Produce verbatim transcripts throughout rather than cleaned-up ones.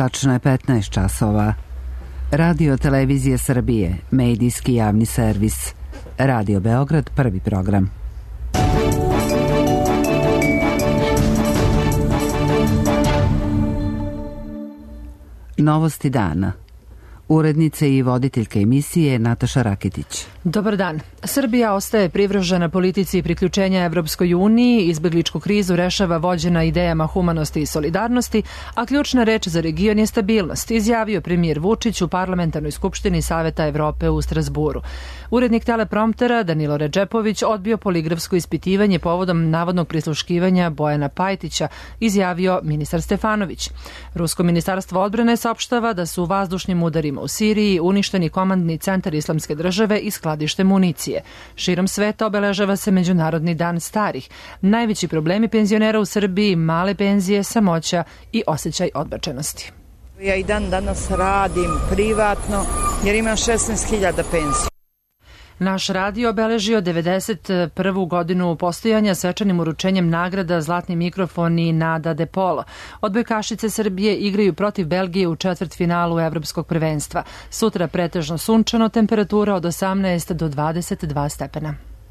Tačno je petnaest časova. Radio Televizije Srbije, medijski javni servis. Radio Beograd, prvi program. Novosti dana. Urednice i voditeljka emisije Nataša Rakitić. Dobar dan. Srbija ostaje privržena politici priključenja Evropskoj uniji, izbegličku krizu rešava vođena idejama humanosti i solidarnosti, a ključna reč za region je stabilnost, izjavio premijer Vučić u Parlamentarnoj skupštini Saveta Evrope u Strazburu. Urednik telepromptera Danilo Redžepović odbio poligrafsko ispitivanje povodom navodnog prisluškivanja Bojana Pajtića, izjavio ministar Stefanović. Rusko ministarstvo odbrane saopštava da su vazdušnim udarima u Siriji uništeni komandni centar Islamske države i skladište municije. Širom sveta obeležava se Međunarodni dan starih. Najveći problemi penzionera u Srbiji, male penzije, samoća i osjećaj odbačenosti. Ja i dan danas radim privatno jer imam šesnaest hiljada penzija. Naš radio obeležio devedeset prvu godinu postojanja svečanim uručenjem nagrada Zlatni mikrofon i Nada De Polo. Odbojkašice Srbije igraju protiv Belgije u četvrtfinalu Evropskog prvenstva. Sutra pretežno sunčano, temperatura od osamnaest do dvadeset dva stepena.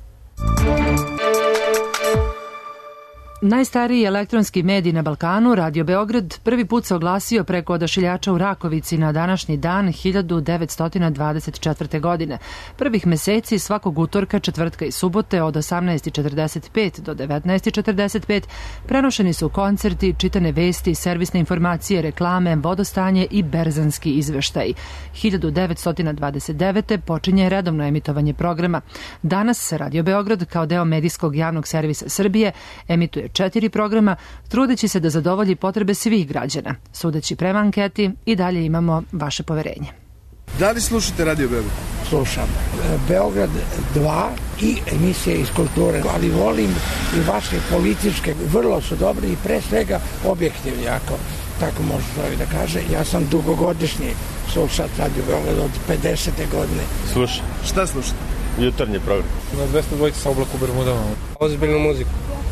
Najstariji elektronski medij na Balkanu, Radio Beograd, prvi put se oglasio preko odašiljača u Rakovici na današnji dan hiljadu devetsto dvadeset četvrte. godine. Prvih meseci svakog utorka, četvrtka i subote od osamnaest četrdeset pet do devetnaest četrdeset pet prenošeni su koncerti, čitane vesti, servisne informacije, reklame, vodostanje i berzanski izveštaj. hiljadu devetsto dvadeset devete. počinje redovno emitovanje programa. Danas se Radio Beograd kao deo medijskog javnog servisa Srbije emituje četiri programa, trudeći se da zadovolji potrebe svih građana. Sudeći prema anketi, i dalje imamo vaše poverenje. Da li slušate Radio Beograd? Slušam Beograd dva i emisije iz kulture, ali volim i vaše političke, vrlo su dobri i pre svega objektivni, ako tako može čovjek da kaže. Ja sam dugogodišnji slušat Radio Beograd od pedesete godine. Slušam. Šta slušate? Jutarnji program. Na dvesta dvojka sa Oblak u Bermudama. Ozbiljnu muziku.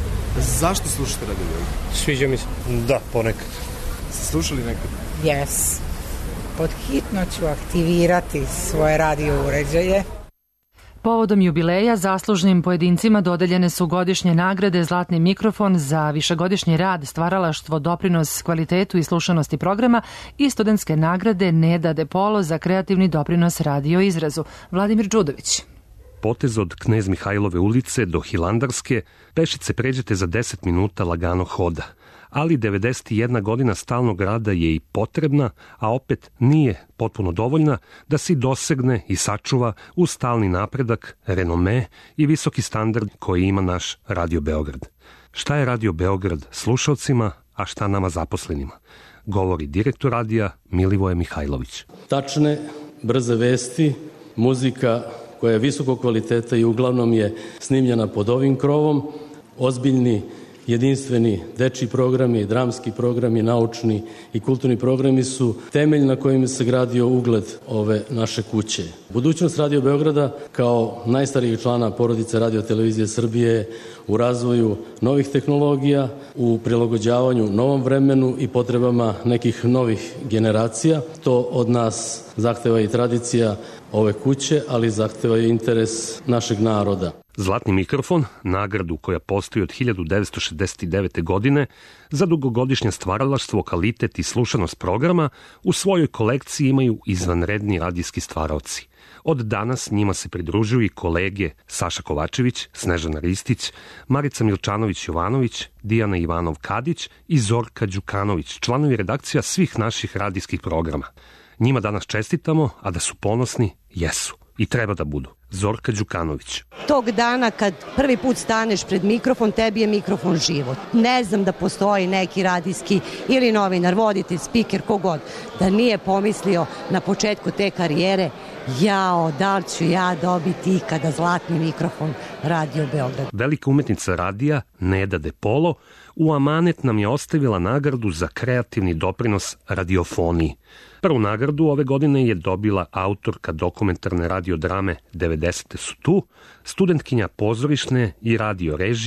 Zašto slušate Radio Beograd? Sviđa mi se. Da, ponekad. Ste slušali nekad? Yes. Pod hitno ću aktivirati svoje radio uređaje. Povodom jubileja zaslužnim pojedincima dodeljene su godišnje nagrade Zlatni mikrofon za višegodišnji rad, stvaralaštvo, doprinos kvalitetu i slušanosti programa i studentske nagrade Neda De Polo za kreativni doprinos radio izrazu. Vladimir Đudović. Potez od Knez Mihajlove ulice do Hilandarske pešice pređete za deset minuta lagano hoda, ali devedeset jedna godina stalnog rada je i potrebna, a opet nije potpuno dovoljna da se dosegne i sačuva uz stalni napredak, renome i visoki standard koji ima naš Radio Beograd. Šta je Radio Beograd slušalcima, a šta nama zaposlenima? Govori direktor radija Milivoje Mihajlović. Tačne, brze vesti, muzika koja je visokog kvaliteta i uglavnom je snimljena pod ovim krovom, ozbiljni, jedinstveni dečji programi, dramski programi, naučni i kulturni programi su temelj na kojim se gradio ugled ove naše kuće. Budućnost Radio Beograda kao najstarijeg člana porodice Radio Televizije Srbije u razvoju novih tehnologija, u prilagođavanju novom vremenu i potrebama nekih novih generacija. To od nas zahteva i tradicija ove kuće, ali zahteva i interes našeg naroda. Zlatni mikrofon, nagradu koja postoji od hiljadu devetsto šezdeset devete. godine za dugogodišnje stvaralaštvo, kvalitet i slušanost programa, u svojoj kolekciji imaju izvanredni radijski stvaraoci. Od danas njima se pridružuju i kolege Saša Kovačević, Snežana Ristić, Marica Milčanović-Jovanović, Dijana Ivanov-Kadić i Zorka Đukanović, članovi redakcija svih naših radijskih programa. Njima danas čestitamo, a da su ponosni, jesu. I treba da budu. Zorka Đukanović. Tog dana kad prvi put staneš pred mikrofon, tebi je mikrofon život. Ne znam da postoji neki radijski ili novinar, voditelj, spiker, kogod, da nije pomislio na početku te karijere, jao, da li ću ja dobiti ikada zlatni mikrofon Radio Beograd. Velika umetnica radija, Neda De Polo, u amanet nam je ostavila nagradu za kreativni doprinos radiofoniji. Prvu nagradu ove godine je dobila autorka dokumentarne radiodrame devedesete su tu, studentkinja pozorišne i radio režije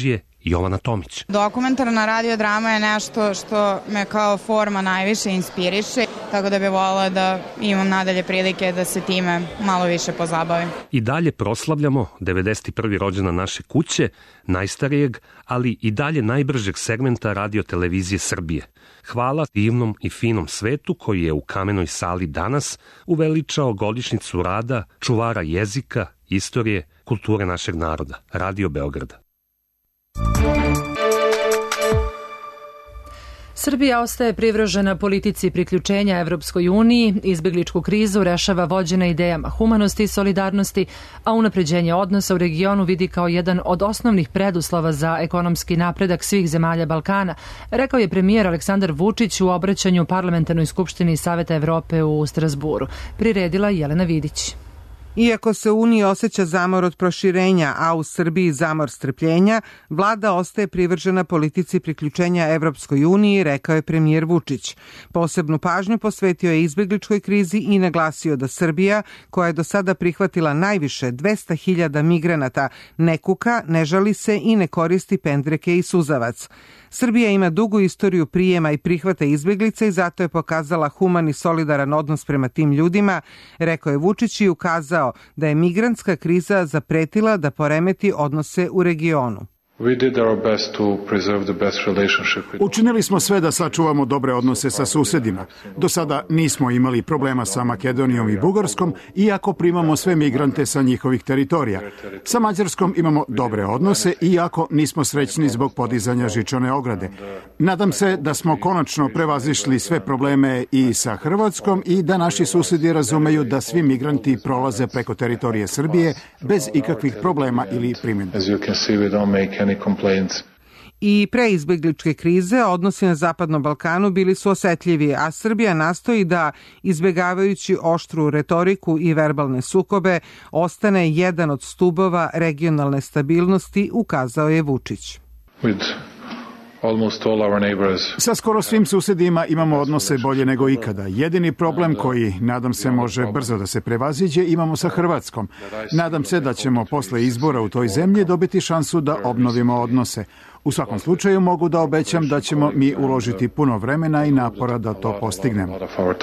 Jovana Tomić. Dokumentarna radiodrama je nešto što me kao forma najviše inspiriše, tako da bih voljela da imam nadalje prilike da se time malo više pozabavim. I dalje proslavljamo devedeset prvi rođendan naše kuće, najstarijeg, ali i dalje najbržeg segmenta radio-televizije Srbije. Hvala divnom i finom svetu koji je u Kamenoj sali danas uveličao godišnjicu rada čuvara jezika, istorije, kulture našeg naroda, Radio Beograda. Srbija ostaje privržena politici priključenja Evropskoj uniji, izbegličku krizu rešava vođena idejama humanosti i solidarnosti, a unapređenje odnosa u regionu vidi kao jedan od osnovnih preduslova za ekonomski napredak svih zemalja Balkana, rekao je premijer Aleksandar Vučić u obraćanju Parlamentarnoj skupštini Saveta Evrope u Strasburu. Priredila Jelena Vidić. Iako se u Uniji osjeća zamor od proširenja, a u Srbiji zamor strpljenja, vlada ostaje privržena politici priključenja Evropskoj uniji, rekao je premijer Vučić. Posebnu pažnju posvetio je izbegličkoj krizi i naglasio da Srbija, koja je do sada prihvatila najviše dvesta hiljada migranata, ne kuka, ne žali se i ne koristi pendreke i suzavac. Srbija ima dugu istoriju prijema i prihvata izbeglica i zato je pokazala human i solidaran odnos prema tim ljudima, rekao je Vučić i ukazao da je migrantska kriza zapretila da poremeti odnose u regionu. Učinili smo sve da sačuvamo dobre odnose sa susedima. Do sada nismo imali problema sa Makedonijom i Bugarskom, iako primamo sve migrante sa njihovih teritorija. Sa Mađarskom imamo dobre odnose, iako nismo srećni zbog podizanja žičane ograde. Nadam se da smo konačno prevazišli sve probleme i sa Hrvatskom i da naši susedi razumeju da svi migranti prolaze preko teritorije Srbije bez ikakvih problema ili primjedbi. I pre izbegličke krize odnosi na Zapadnom Balkanu bili su osetljivi, a Srbija nastoji da, izbegavajući oštru retoriku i verbalne sukobe, ostane jedan od stubova regionalne stabilnosti, ukazao je Vučić. Sa skoro svim susedima imamo odnose bolje nego ikada. Jedini problem koji, nadam se, može brzo da se prevaziđe, imamo sa Hrvatskom. Nadam se da ćemo posle izbora u toj zemlji dobiti šansu da obnovimo odnose. U svakom slučaju mogu da obećam da ćemo mi uložiti puno vremena i napora da to postignemo.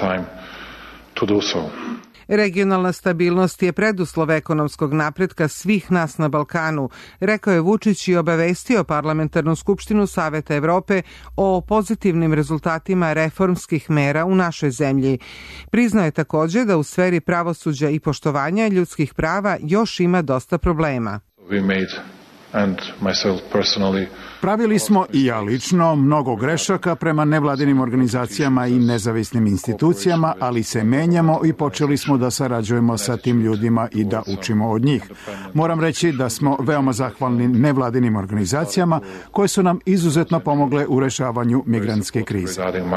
Regionalna stabilnost je preduslov ekonomskog napretka svih nas na Balkanu, rekao je Vučić i obavestio Parlamentarnu skupštinu Saveta Evrope o pozitivnim rezultatima reformskih mera u našoj zemlji. Priznao je također da u sferi pravosuđa i poštovanja ljudskih prava još ima dosta problema. Pravili smo i ja lično mnogo grešaka prema nevladinim organizacijama i nezavisnim institucijama, ali se menjamo i počeli smo da sarađujemo sa tim ljudima i da učimo od njih. Moram reći da smo veoma zahvalni nevladinim organizacijama koje su nam izuzetno pomogle u rešavanju migrantske krize.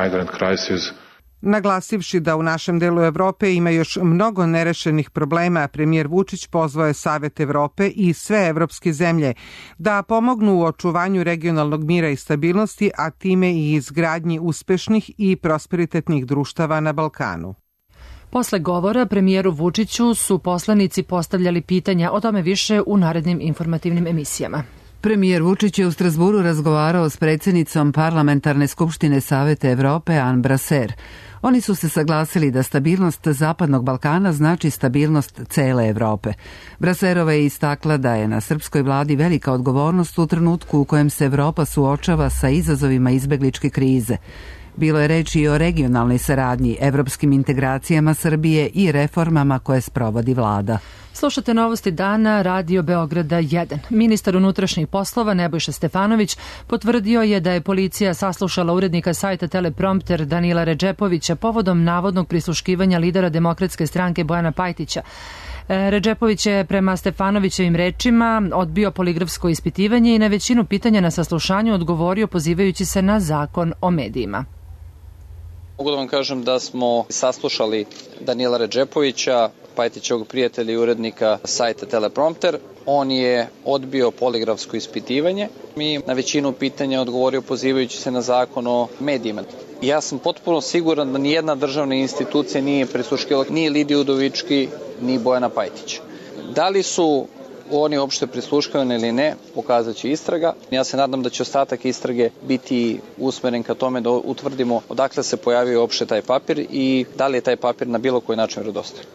Naglasivši da u našem delu Evrope ima još mnogo nerešenih problema, premijer Vučić pozvao je Savet Evrope i sve evropske zemlje da pomognu u očuvanju regionalnog mira i stabilnosti, a time i izgradnji uspešnih i prosperitetnih društava na Balkanu. Posle govora premijeru Vučiću su poslanici postavljali pitanja, o tome više u narednim informativnim emisijama. Premijer Vučić je u Strasburu razgovarao s predsjednicom Parlamentarne skupštine Saveta Evrope Anne Brasser. Oni su se saglasili da stabilnost Zapadnog Balkana znači stabilnost cele Evrope. Brasserova je istakla da je na srpskoj vladi velika odgovornost u trenutku u kojem se Evropa suočava sa izazovima izbegličke krize. Bilo je reči i o regionalnoj saradnji, evropskim integracijama Srbije i reformama koje sprovodi vlada. Slušate novosti dana Radio Beograda jedan. Ministar unutrašnjih poslova Nebojša Stefanović potvrdio je da je policija saslušala urednika sajta Teleprompter Danila Redžepovića povodom navodnog prisluškivanja lidera Demokratske stranke Bojana Pajtića. Redžepović je prema Stefanovićevim rečima odbio poligrafsko ispitivanje i na većinu pitanja na saslušanju odgovorio pozivajući se na zakon o medijima. Mogu da vam kažem da smo saslušali Danila Redžepovića, Pajtićevog prijatelja i urednika sajta Teleprompter. On je odbio poligrafsko ispitivanje. Mi na većinu pitanja odgovorio pozivajući se na zakon o medijima. Ja sam potpuno siguran da nijedna državna institucija nije prisluškivala ni Lidiju Udovički, ni Bojana Pajtića. Da li su on je uopšte prisluškivan ili ne, pokazat će istraga. Ja se nadam da će ostatak istrage biti usmeren ka tome da utvrdimo odakle se pojavio uopšte taj papir i da li je taj papir na bilo koji način vjerodostojan.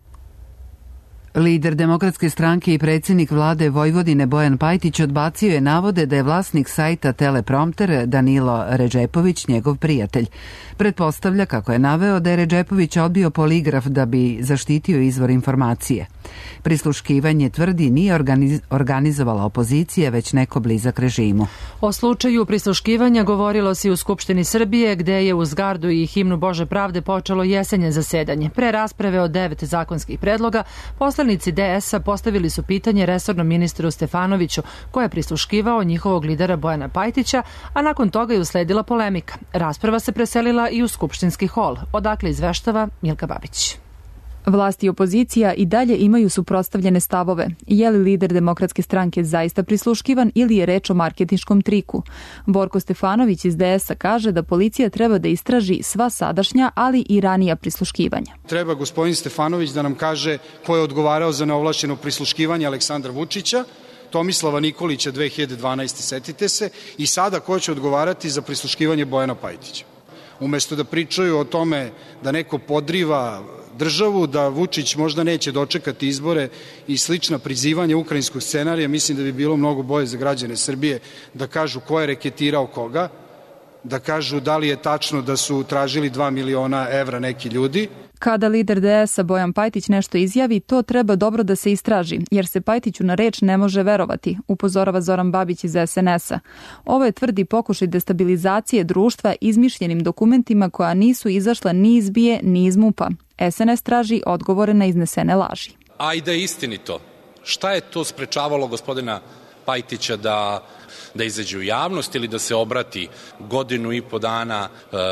Lider Demokratske stranke i predsjednik vlade Vojvodine Bojan Pajtić odbacio je navode da je vlasnik sajta Teleprompter Danilo Redžepović njegov prijatelj. Pretpostavlja, kako je naveo, da je Redžepović odbio poligraf da bi zaštitio izvor informacije. Prisluškivanje, tvrdi, nije organiz- organizovala opozicija, već neko blizak režimu. O slučaju prisluškivanja govorilo se u Skupštini Srbije, gde je uz gardu i himnu Bože pravde počelo jesenje zasedanje. Pre rasprave o devet zakonskih predloga, poslanici D S-a postavili su pitanje resornom ministru Stefanoviću, koji je prisluškivao njihovog lidera Bojana Pajtića, a nakon toga je usledila polemika. Rasprava se preselila i u skupštinski hol, odakle izveštava Milka Babić. Vlast i opozicija i dalje imaju suprotstavljene stavove. Je li lider Demokratske stranke zaista prisluškivan ili je reč o marketinškom triku? Borko Stefanović iz D S-a kaže da policija treba da istraži sva sadašnja, ali i ranija prisluškivanja. Treba gospodin Stefanović da nam kaže ko je odgovarao za neovlašćeno prisluškivanje Aleksandra Vučića, Tomislava Nikolića dve hiljade dvanaeste. setite se, i sada ko će odgovarati za prisluškivanje Bojana Pajtića. Umesto da pričaju o tome da neko podriva državu, da Vučić možda neće dočekati izbore i slična prizivanja ukrajinskog scenarija, mislim da bi bilo mnogo bolje za građane Srbije da kažu ko je reketirao koga, da kažu da li je tačno da su tražili dva miliona evra neki ljudi. Kada lider D S-a Bojan Pajtić nešto izjavi, to treba dobro da se istraži, jer se Pajtiću na reč ne može verovati, upozorava Zoran Babić iz S N S-a. Ovo je tvrdi pokušaj destabilizacije društva izmišljenim dokumentima koja nisu izašla ni iz B I E ni iz M U P-a. S N S traži odgovore na iznesene laži. A i da je istinito, šta je to sprečavalo gospodina Pajtića da da izađe u javnost ili da se obrati godinu i po dana,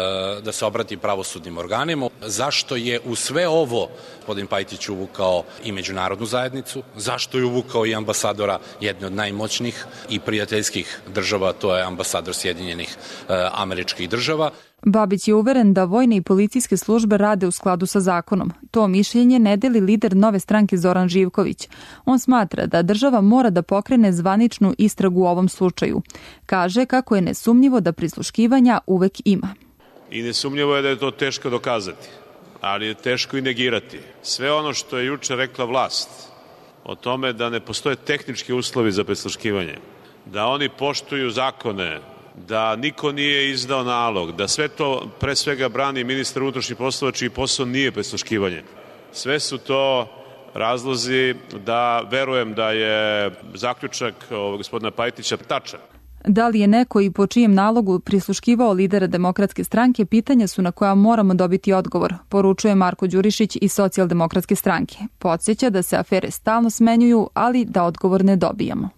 da se obrati pravosudnim organima? Zašto je u sve ovo gospodin Pajtić uvukao i međunarodnu zajednicu? Zašto je uvukao i ambasadora jedne od najmoćnijih i prijateljskih država, to je ambasador Sjedinjenih Američkih Država? Babić je uveren da vojne i policijske službe rade u skladu sa zakonom. To mišljenje ne deli lider Nove stranke Zoran Živković. On smatra da država mora da pokrene zvaničnu istragu u ovom slučaju. Kaže kako je nesumnjivo da prisluškivanja uvek ima. I nesumnjivo je da je to teško dokazati, ali je teško i negirati. Sve ono što je juče rekla vlast o tome da ne postoje tehnički uslovi za prisluškivanje, da oni poštuju zakone, da niko nije izdao nalog, da sve to pre svega brani ministar unutrašnjih poslova čiji posao nije prisluškivanje. Sve su to razlozi da verujem da je zaključak gospodina Pajtića tačan. Da li je neko i po čijem nalogu prisluškivao lidera Demokratske stranke, pitanja su na koja moramo dobiti odgovor, poručuje Marko Đurišić iz Socijaldemokratske stranke. Podsjeća da se afere stalno smenjuju, ali da odgovor ne dobijamo.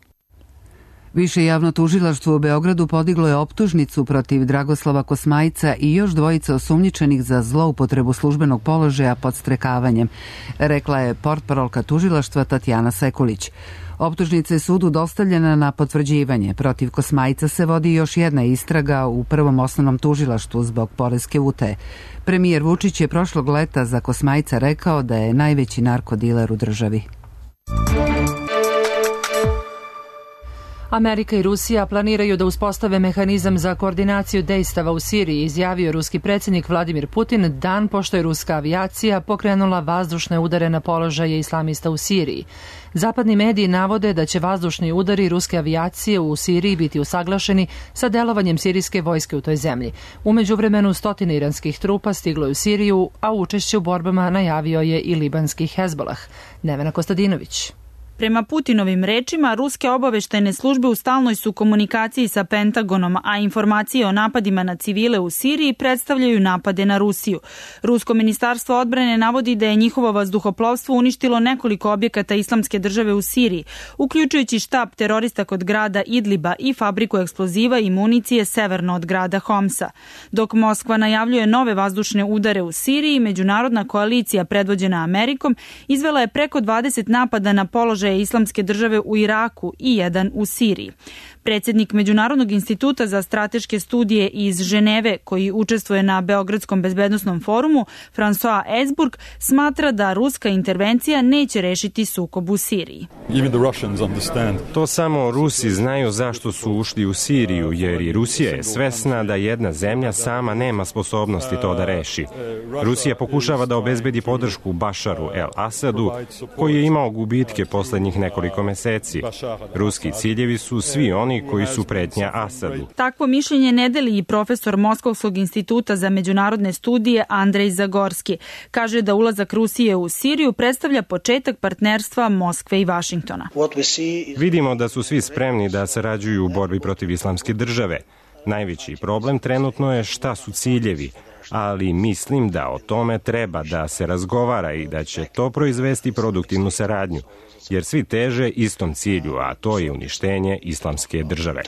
Više javno tužilaštvo u Beogradu podiglo je optužnicu protiv Dragoslava Kosmajca i još dvojica osumnjičenih za zloupotrebu službenog položaja podstrekavanjem, rekla je portparolka tužilaštva Tatjana Sekulić. Optužnica je sudu dostavljena na potvrđivanje. Protiv Kosmajca se vodi još jedna istraga u prvom osnovnom tužilaštvu zbog poreske utaje. Premijer Vučić je prošlog leta za Kosmajca rekao da je najveći narkodiler u državi. Amerika i Rusija planiraju da uspostave mehanizam za koordinaciju dejstava u Siriji, izjavio ruski predsjednik Vladimir Putin dan pošto je ruska avijacija pokrenula vazdušne udare na položaje islamista u Siriji. Zapadni mediji navode da će vazdušni udari ruske avijacije u Siriji biti usaglašeni sa delovanjem sirijske vojske u toj zemlji. U međuvremenu stotine iranskih trupa stiglo je u Siriju, a učešće u borbama najavio je i libanski Hezbolah. Nevena Kostadinović. Prema Putinovim rečima, ruske obaveštajne službe u stalnoj su komunikaciji sa Pentagonom, a informacije o napadima na civile u Siriji predstavljaju napade na Rusiju. Rusko ministarstvo odbrane navodi da je njihovo vazduhoplovstvo uništilo nekoliko objekata islamske države u Siriji, uključujući štab terorista kod grada Idliba i fabriku eksploziva i municije severno od grada Homsa. Dok Moskva najavljuje nove vazdušne udare u Siriji, međunarodna koalicija predvođena Amerikom izvela je preko dvadeset napada na položaje prostore Islamske države u Iraku i jedan u Siriji. Predsjednik Međunarodnog instituta za strateške studije iz Ženeve, koji učestvuje na Beogradskom bezbednosnom forumu, François Esburg, smatra da ruska intervencija neće rešiti sukob u Siriji. To samo Rusi znaju zašto su ušli u Siriju, jer i Rusija je svesna da jedna zemlja sama nema sposobnosti to da reši. Rusija pokušava da obezbedi podršku Bašaru el-Asadu, koji je imao gubitke poslednjih nekoliko meseci. Ruski ciljevi su svi oni koji su pretnja Asadu. Takvo mišljenje ne deli i profesor Moskovskog instituta za međunarodne studije Andrej Zagorski. Kaže da ulazak Rusije u Siriju predstavlja početak partnerstva Moskve i Vašingtona. Vidimo da su svi spremni da sarađuju u borbi protiv islamske države. Najveći problem trenutno je šta su ciljevi, ali mislim da o tome treba da se razgovara i da će to proizvesti produktivnu saradnju, jer svi teže istom cilju, a to je uništenje islamske države.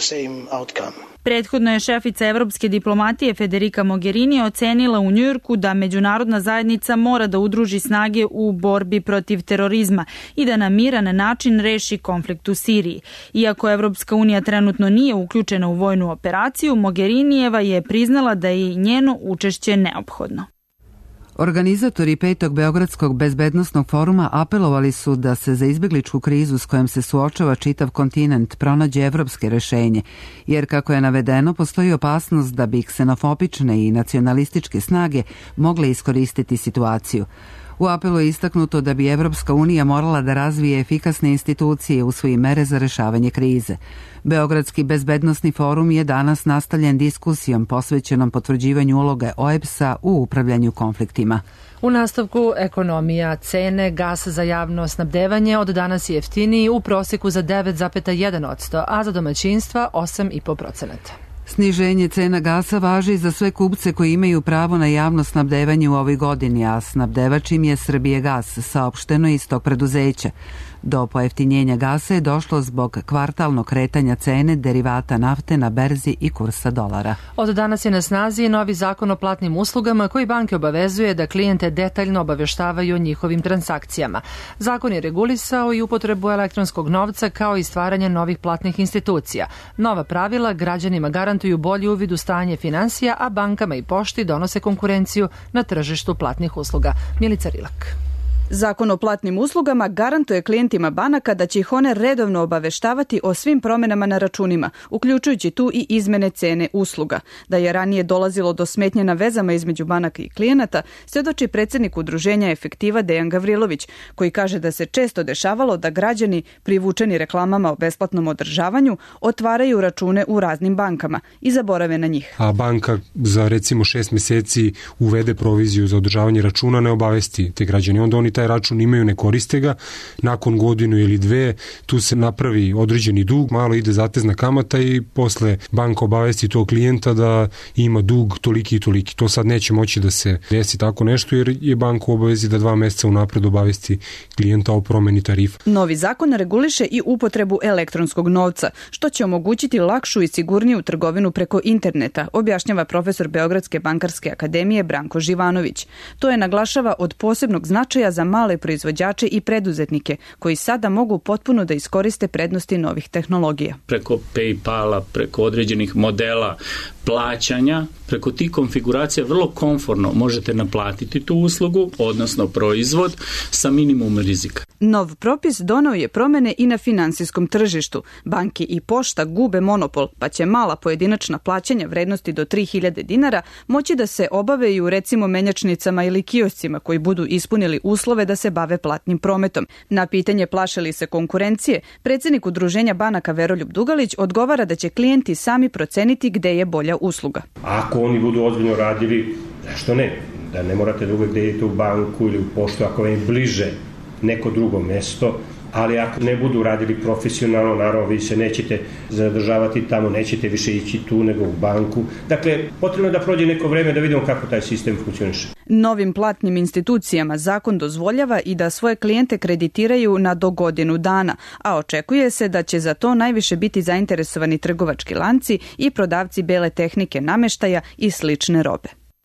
Prethodno je šefica evropske diplomatije Federica Mogherini ocenila u Njujorku da međunarodna zajednica mora da udruži snage u borbi protiv terorizma i da na miran način reši konflikt u Siriji. Iako Evropska unija trenutno nije uključena u vojnu operaciju, Mogherinijeva je priznala da je njeno učešće neophodno. Organizatori petog Beogradskog bezbednosnog foruma apelovali su da se za izbegličku krizu s kojom se suočava čitav kontinent pronađe evropske rešenje, jer kako je navedeno postoji opasnost da bi ksenofobične i nacionalističke snage mogle iskoristiti situaciju. U apelu je istaknuto da bi Evropska unija morala da razvije efikasne institucije u svoje mere za rešavanje krize. Beogradski bezbednosni forum je danas nastavljen diskusijom posvećenom potvrđivanju uloge O E B S-a u upravljanju konfliktima. U nastavku ekonomija, cene gasa za javno snabdevanje od danas je jeftiniji u prosjeku za devet zarez jedan posto, a za domaćinstva osam zarez pet posto. Sniženje cena gasa važi za sve kupce koji imaju pravo na javno snabdevanje u ovoj godini, a snabdevač im je Srbijagas, saopšteno iz tog preduzeća. Do pojeftinjenja gasa je došlo zbog kvartalnog kretanja cene derivata nafte na berzi i kursa dolara. Od danas je na snazi novi zakon o platnim uslugama koji banke obavezuje da klijente detaljno obaveštavaju o njihovim transakcijama. Zakon je regulisao i upotrebu elektronskog novca kao i stvaranje novih platnih institucija. Nova pravila građanima garantuju bolji uvid u stanje finansija, a bankama i pošti donose konkurenciju na tržištu platnih usluga. Milica Rilak. Zakon o platnim uslugama garantuje klijentima banaka da će ih one redovno obaveštavati o svim promenama na računima, uključujući tu i izmene cene usluga. Da je ranije dolazilo do smetnje na vezama između banaka i klijenata, svjedoči predsjednik udruženja Efektiva Dejan Gavrilović, koji kaže da se često dešavalo da građani, privučeni reklamama o besplatnom održavanju, otvaraju račune u raznim bankama i zaborave na njih. A banka za recimo šest mjeseci uvede proviziju za održavanje računa, ne obavesti te građani. Onda oni taj račun imaju, ne koriste ga, nakon godinu ili dve tu se napravi određeni dug, malo ide zatezna kamata i posle banka obavesti tog klijenta da ima dug toliki i toliki. To sad neće moći da se desi tako nešto jer je banka u obavezi da dva meseca unapred obavesti klijenta o promeni tarifa. Novi zakon reguliše i upotrebu elektronskog novca, što će omogućiti lakšu i sigurniju trgovinu preko interneta, objašnjava profesor Beogradske bankarske akademije Branko Živanović. To je naglašava od posebnog značaja za male proizvođače i preduzetnike koji sada mogu potpuno da iskoriste prednosti novih tehnologija. Preko PayPala, preko određenih modela plaćanja, preko tih konfiguracija vrlo komforno možete naplatiti tu uslugu, odnosno proizvod, sa minimum rizika. Nov propis doneo je promene i na finansijskom tržištu. Banke i pošta gube monopol, pa će mala pojedinačna plaćanja vrednosti do tri hiljade dinara moći da se obave i u recimo menjačnicama ili kioscima koji budu ispunili uslove da se bave platnim prometom. Na pitanje plaše li se konkurencije, predsjednik udruženja banaka Veroljub Dugalić odgovara da će klijenti sami proceniti gde je bolja usluga. Ako oni budu ozbiljno radili, zašto ne? Da ne morate da uvek da idete u banku ili u poštu ako vam je bliže neko drugo mesto, ali ako ne budu radili profesionalno, naravno vi se nećete zadržavati tamo, nećete više ići tu nego u banku. Dakle, potrebno je da prođe neko vreme da vidimo kako taj sistem funkcioniše. Novim platnim institucijama zakon dozvoljava i da svoje klijente kreditiraju na do godinu dana, a očekuje se da će za to najviše biti zainteresovani trgovački lanci i prodavci bele tehnike nameštaja i slične robe.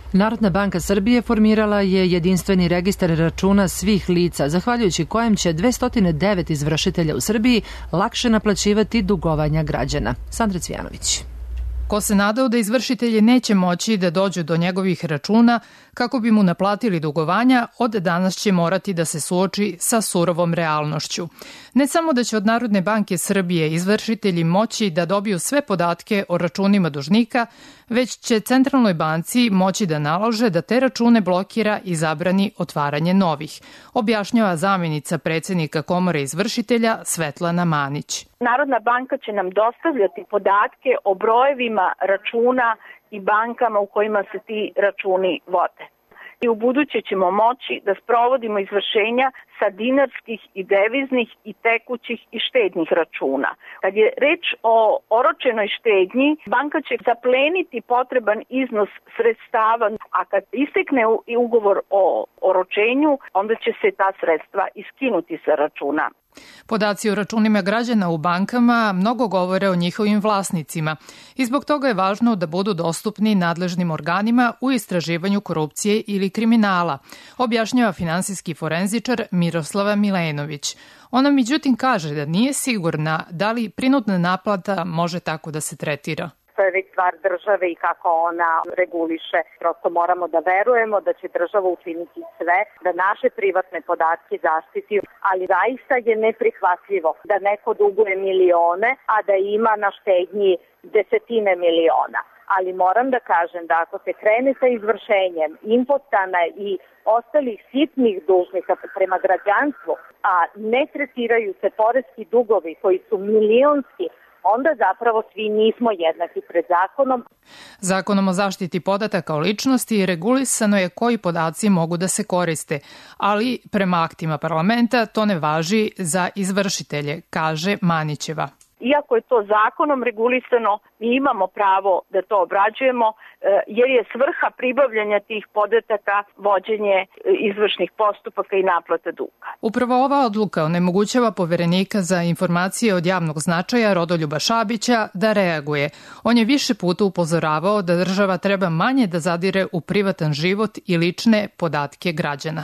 Narodna banka Srbije formirala je jedinstveni registar računa svih lica, zahvaljujući kojem će dvesta devet izvršitelja u Srbiji lakše naplaćivati dugovanja građana. Sandra Cvijanović. Ko se nadao da izvršitelji neće moći da dođu do njegovih računa kako bi mu naplatili dugovanja, od danas će morati da se suoči sa surovom realnošću. Ne samo da će od Narodne banke Srbije izvršitelji moći da dobiju sve podatke o računima dužnika, već će Centralnoj banci moći da nalože da te račune blokira i zabrani otvaranje novih, objašnjava zamjenica predsednika Komore izvršitelja Svetlana Manić. Narodna banka će nam dostavljati podatke o brojevima računa i bankama u kojima se ti računi vode. I u buduće ćemo moći da sprovodimo izvršenja sa dinarskih i deviznih i tekućih i štednih računa. Kad je reč o oročenoj štednji, banka će zapleniti potreban iznos sredstava, a kad istekne ugovor o oročenju, onda će se ta sredstva iskinuti sa računa. Podaci o računima građana u bankama mnogo govore o njihovim vlasnicima i zbog toga je važno da budu dostupni nadležnim organima u istraživanju korupcije ili kriminala, objašnjava finansijski forenzičar Miroslava Milenović. Ona međutim kaže da nije sigurna da li prinudna naplata može tako da se tretira. To je već stvar države i kako ona reguliše. Prosto moramo da verujemo da će država učiniti sve da naše privatne podatke zaštiti, ali zaista je neprihvatljivo da neko duguje milione, a da ima na štednji desetine miliona. Ali moram da kažem da ako se krene sa izvršenjem impostana i ostalih sitnih dužnika prema građanstvu, a ne tretiraju se poreski dugovi koji su milionski, onda zapravo svi nismo jednaki pred zakonom. Zakonom o zaštiti podataka o ličnosti regulisano je koji podaci mogu da se koriste, ali prema aktima parlamenta to ne važi za izvršitelje, kaže Manićeva. Iako je to zakonom regulisano, mi imamo pravo da to obrađujemo, jer je svrha pribavljanja tih podataka vođenje izvršnih postupaka i naplata duga. Upravo ova odluka onemogućava Poverenika za informacije od javnog značaja Rodoljuba Šabića da reaguje. On je više puta upozoravao da država treba manje da zadire u privatan život i lične podatke građana.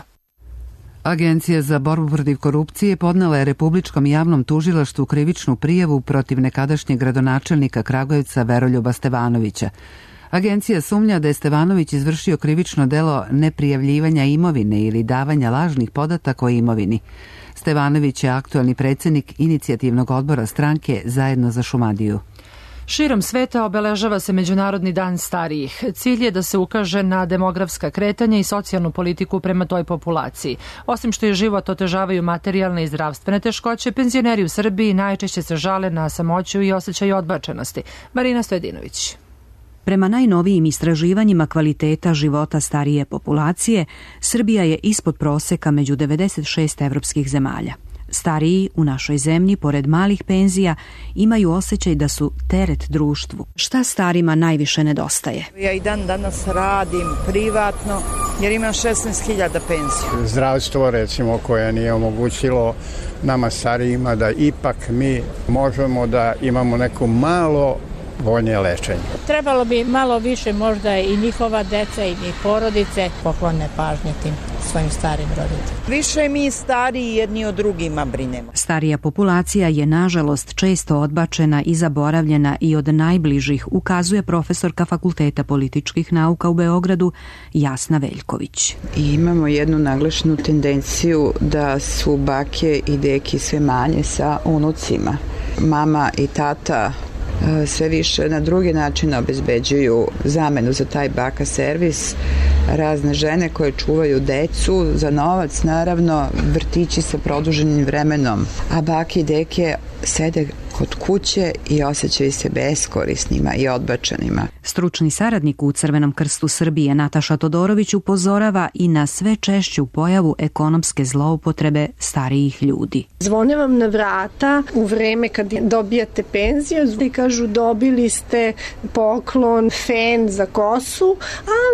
Agencija za borbu protiv korupcije podnela je Republičkom javnom tužilaštvu krivičnu prijavu protiv nekadašnjeg gradonačelnika Kragujevca Veroljuba Stevanovića. Agencija sumnja da je Stevanović izvršio krivično delo neprijavljivanja imovine ili davanja lažnih podataka o imovini. Stevanović je aktuelni predsjednik inicijativnog odbora stranke Zajedno za Šumadiju. Širom sveta obeležava se Međunarodni dan starijih. Cilj je da se ukaže na demografska kretanja i socijalnu politiku prema toj populaciji. Osim što je život otežavaju materijalne i zdravstvene teškoće, penzioneri u Srbiji najčešće se žale na samoću i osjećaj odbačenosti. Marina Stojedinović. Prema najnovijim istraživanjima kvaliteta života starije populacije, Srbija je ispod proseka među devedeset šest evropskih zemalja. Stariji u našoj zemlji, pored malih penzija, imaju osjećaj da su teret društvu. Šta starima najviše nedostaje? Ja i dan danas radim privatno jer imam šesnaest hiljada penziju. Zdravstvo, recimo, koje nije omogućilo nama starijima da ipak mi možemo da imamo neko malo bolje lečenje. Trebalo bi malo više možda i njihova deca i njih porodice poklone pažnje tim svojim starim roditeljima. Više mi stariji jedni o drugima brinemo. Starija populacija je nažalost često odbačena i zaboravljena i od najbližih, ukazuje profesorka Fakulteta političkih nauka u Beogradu Jasna Veljković. I imamo jednu naglašenu tendenciju da su bake i deki sve manje sa unucima. Mama i tata sve više na drugi način obezbeđuju zamenu za taj baka servis, razne žene koje čuvaju decu za novac, naravno vrtići sa produženim vremenom, a bake i deke sede kod kuće i osjećaju se beskorisnima i odbačenima. Stručni saradnik u Crvenom krstu Srbije Nataša Todorović upozorava i na sve češću pojavu ekonomske zloupotrebe starijih ljudi. Zvone vam na vrata u vreme kad dobijate penziju i kažu dobili ste poklon, fen za kosu,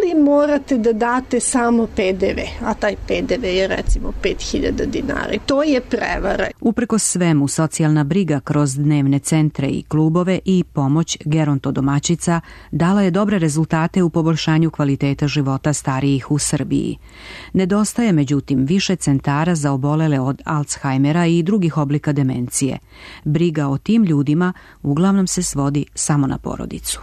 li morate da date samo P D V, a taj P D V je recimo pet hiljada dinara. To je prevara. Uprkos svemu, socijalna briga kroz dnevne centre i klubove i pomoć gerontodomaćica dala je dobre rezultate u poboljšanju kvaliteta života starijih u Srbiji. Nedostaje, međutim, više centara za obolele od Alzheimera i drugih oblika demencije. Briga o tim ljudima uglavnom se svodi samo na porodicu.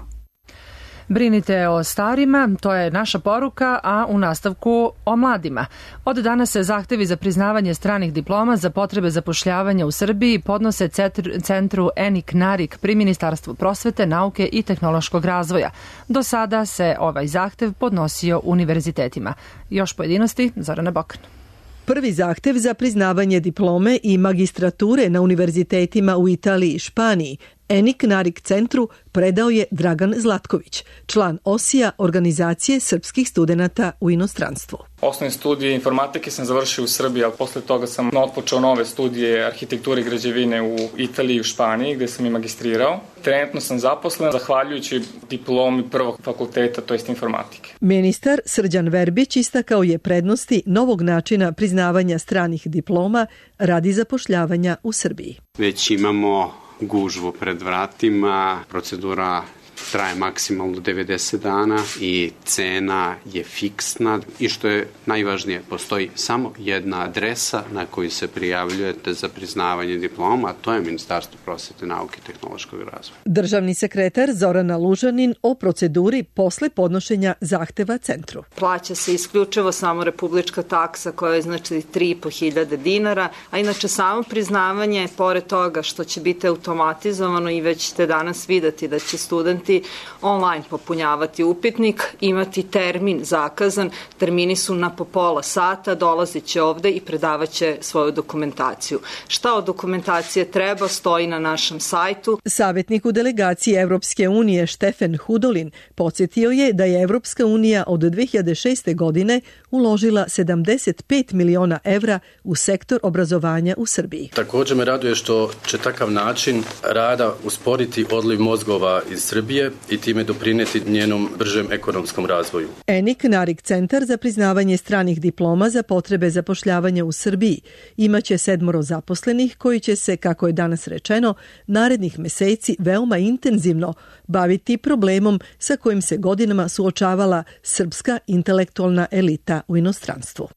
Brinite o starima, to je naša poruka, a u nastavku o mladima. Od danas se zahtevi za priznavanje stranih diploma za potrebe zapošljavanja u Srbiji podnose centru Enik Narik pri Ministarstvu prosvete, nauke i tehnološkog razvoja. Do sada se ovaj zahtev podnosio univerzitetima. Još pojedinosti, Zorana Bokan. Prvi zahtev za priznavanje diplome i magistrature na univerzitetima u Italiji i Španiji Enik Narik centru predao je Dragan Zlatković, član OSIA, organizacije srpskih studenata u inostranstvu. Osnovne studije informatike sam završio u Srbiji, ali posle toga sam otpočeo nove studije arhitekture i građevine u Italiji i u Španiji, gde sam i magistrirao. Trenutno sam zaposlen, zahvaljujući diplomi prvog fakulteta, to jest informatike. Ministar Srđan Verbić istakao je prednosti novog načina priznavanja stranih diploma radi zapošljavanja u Srbiji. Već imamo gužvu pred vratima, procedura traje maksimalno devedeset dana i cena je fiksna i što je najvažnije, postoji samo jedna adresa na koju se prijavljujete za priznavanje diploma, a to je Ministarstvo prosvete, nauke i tehnološkog razvoja. Državni sekretar Zorana Lužanin o proceduri posle podnošenja zahteva centru. Plaća se isključivo samo republička taksa koja je znači tri i po hiljade dinara, a inače samo priznavanje, pored toga što će biti automatizovano i već ćete danas videti da će studenti online popunjavati upitnik, imati termin zakazan, termini su na po pola sata, dolazit će ovde i predavat će svoju dokumentaciju. Šta od dokumentacije treba stoji na našem sajtu. Savjetnik u delegaciji Evropske unije Štefan Hudolin podsjetio je da je Evropska unija od dve hiljade šeste. godine uložila sedamdeset pet miliona evra u sektor obrazovanja u Srbiji. Također me raduje što će takav način rada usporiti odliv mozgova iz Srbije i time doprineti njenom bržem ekonomskom razvoju. Enik Narik centar za priznavanje stranih diploma za potrebe zapošljavanja u Srbiji imaće sedmoro zaposlenih koji će se, kako je danas rečeno, narednih meseci veoma intenzivno baviti problemom sa kojim se godinama suočavala srpska intelektualna elita u inostranstvu.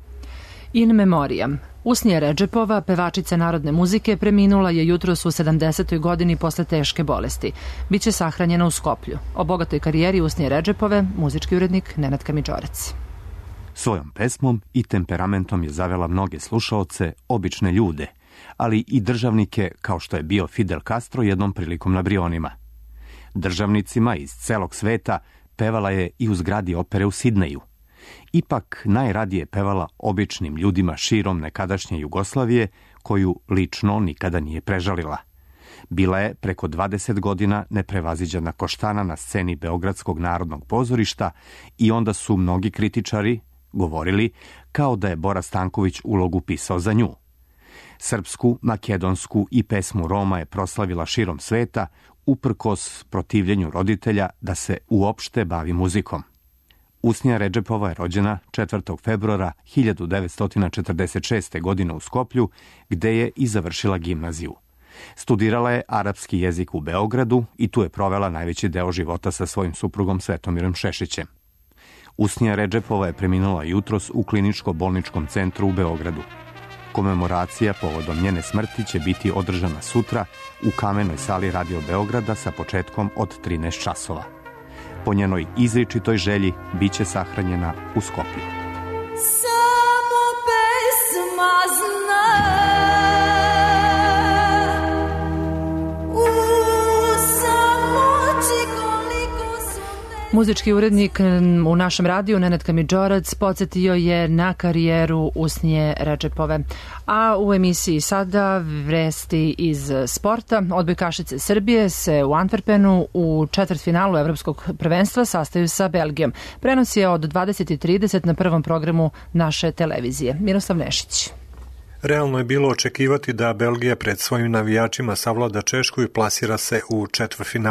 In memoriam. Usnija Redžepova, pevačica narodne muzike, preminula je jutros u sedamdesetoj godini posle teške bolesti. Biće sahranjena u Skoplju. O bogatoj karijeri Usnije Redžepove, muzički urednik Nenad Kamidžorac. Svojom pesmom i temperamentom je zavela mnoge slušaoce, obične ljude, ali i državnike kao što je bio Fidel Castro jednom prilikom na Brionima. Državnicima iz celog sveta pevala je i u zgradi opere u Sidneju. Ipak najradije pevala običnim ljudima širom nekadašnje Jugoslavije, koju lično nikada nije prežalila. Bila je preko dvadeset godina neprevaziđena koštana na sceni Beogradskog narodnog pozorišta i onda su mnogi kritičari govorili kao da je Bora Stanković ulogu pisao za nju. Srpsku, makedonsku i pesmu Roma je proslavila širom sveta uprkos protivljenju roditelja da se uopšte bavi muzikom. Usnija Redžepova je rođena četvrtog februara hiljadu devetsto četrdeset šeste. godine u Skoplju, gde je i završila gimnaziju. Studirala je arapski jezik u Beogradu i tu je provela najveći deo života sa svojim suprugom Svetomirom Šešićem. Usnija Redžepova je preminula jutros u kliničko-bolničkom centru u Beogradu. Komemoracija povodom njene smrti će biti održana sutra u kamenoj sali Radio Beograda sa početkom od trinaest časova. Po njenoj izričitoj želji biće sahranjena u Skoplju. Samo pesma zna u samoći koliko su ne... Muzički urednik u našem radiju Nenad Kamidžorac podsjetio je na karijeru Usnije Redžepove. A u emisiji sada vesti iz sporta. Odbojkašice Srbije se u Antwerpenu u četvrtfinalu evropskog prvenstva sastaju sa Belgijom. Prenos je od dvadeset i trideset na prvom programu naše televizije. Miroslav Nešić. Realno je bilo očekivati da Belgija pred svojim navijačima savlada Češku i plasira se u četvrtfinale.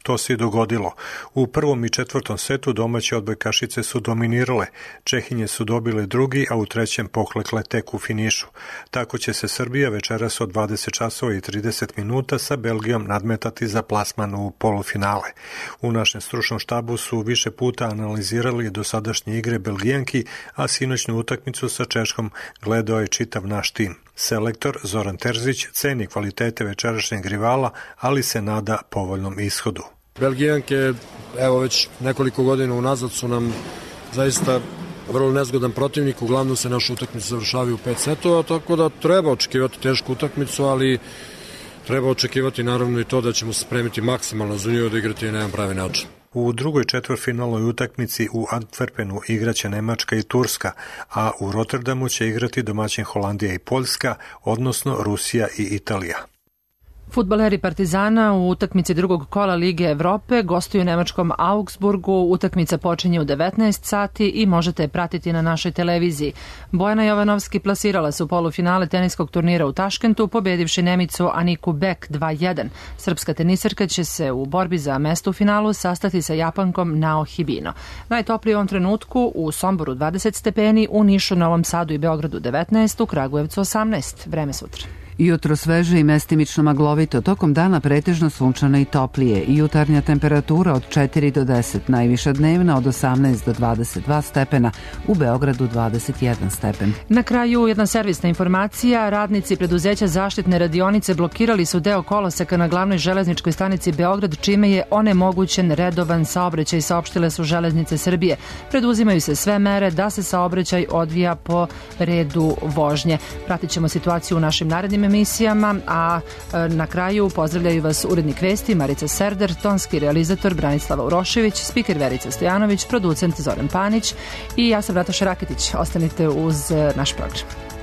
to se i dogodilo. U prvom i četvrtom setu domaće odbojkašice su dominirale. Čehinje su dobile drugi, a u trećem poklekle tek u finišu. Tako će se Srbija večeras od dvadeset časova i trideset minuta sa Belgijom nadmetati za plasman u polufinale. U našem stručnom štabu su više puta analizirali dosadašnje igre Belgijanki, a sinoćnu utakmicu sa Češkom gledao je čitav naš tim. Selektor Zoran Terzić ceni kvalitete večerašnjeg rivala, ali se nada povoljnom ishodu. Belgijanke, evo već nekoliko godina unazad su nam zaista vrlo nezgodan protivnik, uglavnom se naše utakmice završavaju u pet setova, tako da treba očekivati tešku utakmicu, ali treba očekivati naravno i to da ćemo se spremiti maksimalno za nju i odigrati na jedan pravi način. U drugoj četvrtfinalnoj utakmici u Antwerpenu igraće Nemačka i Turska, a u Rotterdamu će igrati domaćin Holandija i Poljska, odnosno Rusija i Italija. Fudbaleri Partizana u utakmici drugog kola Lige Evrope gostuju u nemačkom Augsburgu. Utakmica počinje u devetnaest sati i možete je pratiti na našoj televiziji. Bojana Jovanovski plasirala se u polufinale teniskog turnira u Taškentu, pobedivši Nemicu Aniku Bek dva jedan. Srpska tenisarka će se u borbi za mesto u finalu sastati sa Japankom Nao Hibino. Najtoplije u ovom trenutku u Somboru dvadeset stepeni, u Nišu, Novom Sadu i Beogradu devetnaest, u Kragujevcu osamnaest. Vreme sutra. Jutro sveže i mestimično maglovito, tokom dana pretežno sunčano i toplije. Jutarnja temperatura od četiri do deset, najviša dnevna od osamnaest do dvadeset dva stepena, u Beogradu dvadeset jedan stepen. Na kraju jedna servisna informacija, radnici preduzeća zaštitne radionice blokirali su deo koloseka na glavnoj železničkoj stanici Beograd, čime je onemogućen redovan saobraćaj, saopštile su Železnice Srbije. Preduzimaju se sve mere da se saobraćaj odvija po redu vožnje. Pratit ćemo situaciju u našim narednim emisijama, a na kraju pozdravljaju vas urednik vesti Marica Serder, tonski realizator Branislava Urošević, spiker Verica Stojanović, producent Zoran Panić i ja sam Nataša Raketić. Ostanite uz naš program.